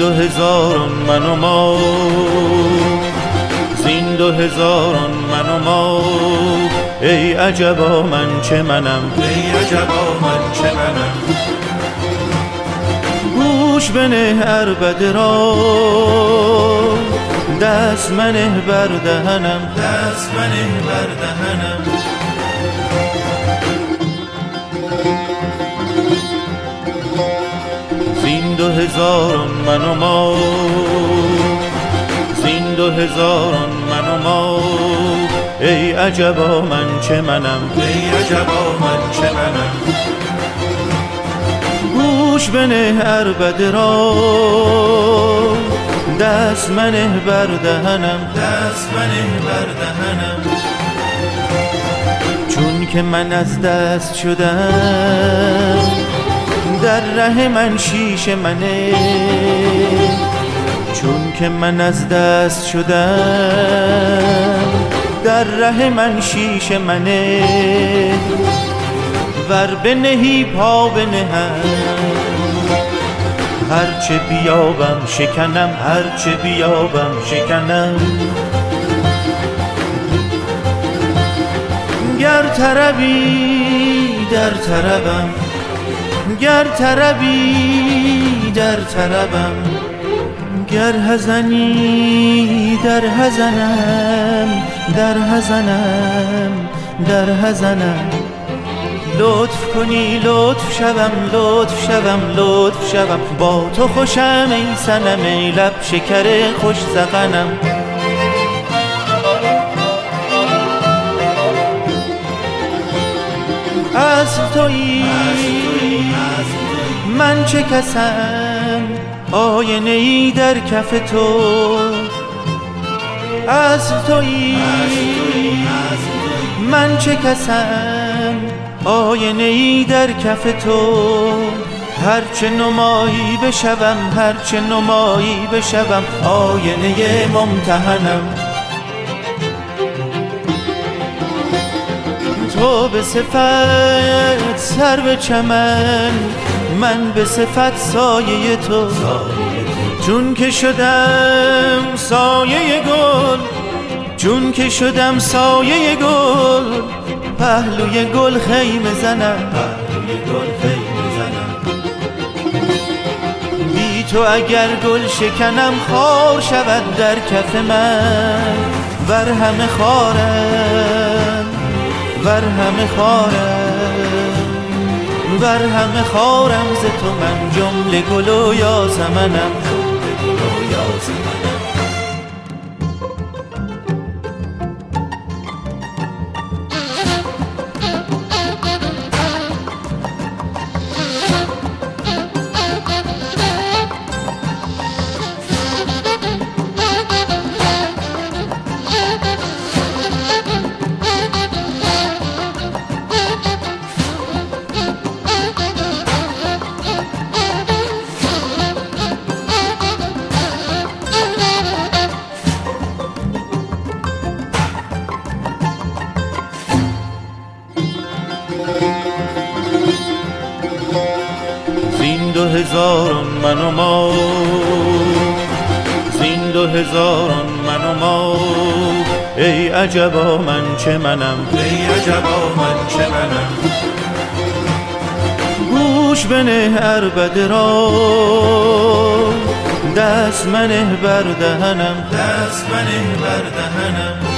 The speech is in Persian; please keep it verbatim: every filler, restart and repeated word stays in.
دو هزاران من و ما، زین دو هزاران من و ما، ای عجبا من چه منم، ای عجبا من چه منم. گوش بنه عربده را، دست منه بر دهنم، دست منه بر دهنم. زین دو هزاران من و ما، زین دو هزاران من و ما، ای عجبا من چه منم، ای عجبا من چه منم. گوش بنه عربده را، دست منه بر دهنم، دست منه بر دهنم. چون که من از دست شدم، در ره من شیشه منه، چون که من از دست شدم، در ره من شیشه منه، ور بنهی پا بنهم، هرچه بیابم شکنم، هرچه بیابم شکنم. گر طربی در طربم، گر طربی در طربم، گر حزنی در حزنم، در حزنم، در حزنم. لطف کنی لطف شوم، لطف شوم، لطف شوم، با تو خوشم ای صنم، ای لب شکر خوش ذقنم. اصل تویی من چه کسم، آینه ای در کف تو. اصل تویی من چه کسم، آینه ای در کف تو. هرچه نمایی بشوم، هرچه نمایی بشوم، آینه ممتحنم. تو به صفت سرو چمن، من به صفت سایه تو. چون که شدم سایه گل، چون که شدم سایه گل، پهلوی گل خیمه زنم، پهلوی گل خیمه زنم. بی تو اگر گل شکنم، خار شود در کف من، ور همه خارم، ور همه خارم، ور همه خارم ز تو من، جمله گل و یاسمنم، جمله گل و یاسمنم. زین دو هزاران من و ما، زین دو هزاران من و ما، ای عجبا من چه منم، ای عجبا من چه منم. گوش بنه عربده را، دست منه بر دهنم، دست منه بر دهنم.